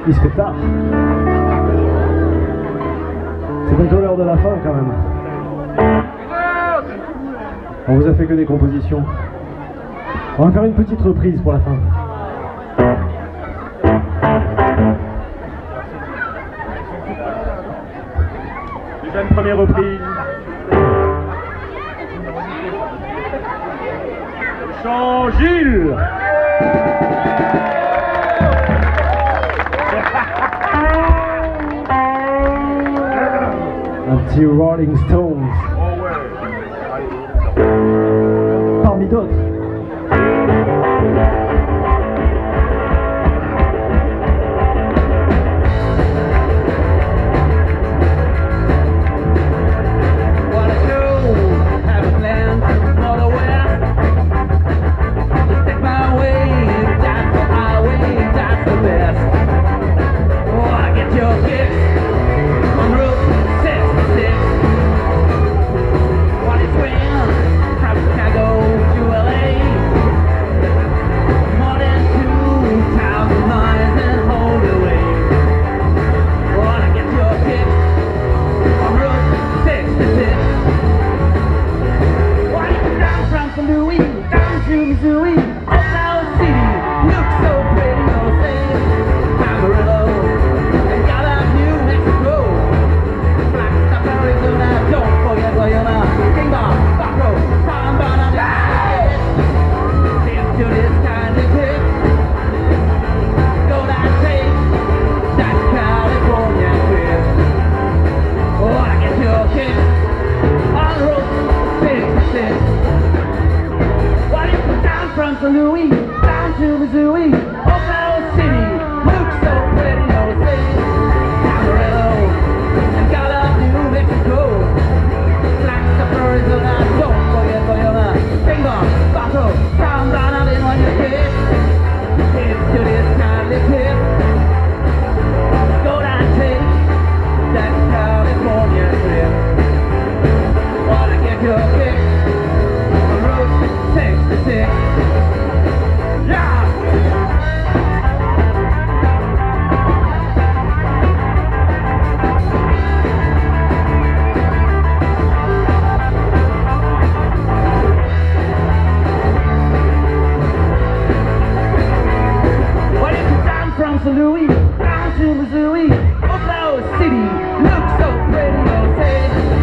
Il se fait tard. C'est bientôt l'heure de la fin quand même. On vous a fait que des compositions. On va faire une petite reprise pour la fin. Déjà une première reprise. Chant Gilles. Un petit Rolling Stones. Parmi d'autres. From Louis down to Missouri, Oklahoma City, looks so pretty, no say, Amarillo, and got up New Mexico, Flagstaff, Arizona, don't forget Bayona, Bing Bong, Baco, Tom Brown out in on your kid, it's to this kindly tip, go down take that California trip, wanna get your kick, on Route 66. Louis, down to Missouri, Oklahoma City, looks so pretty, no say.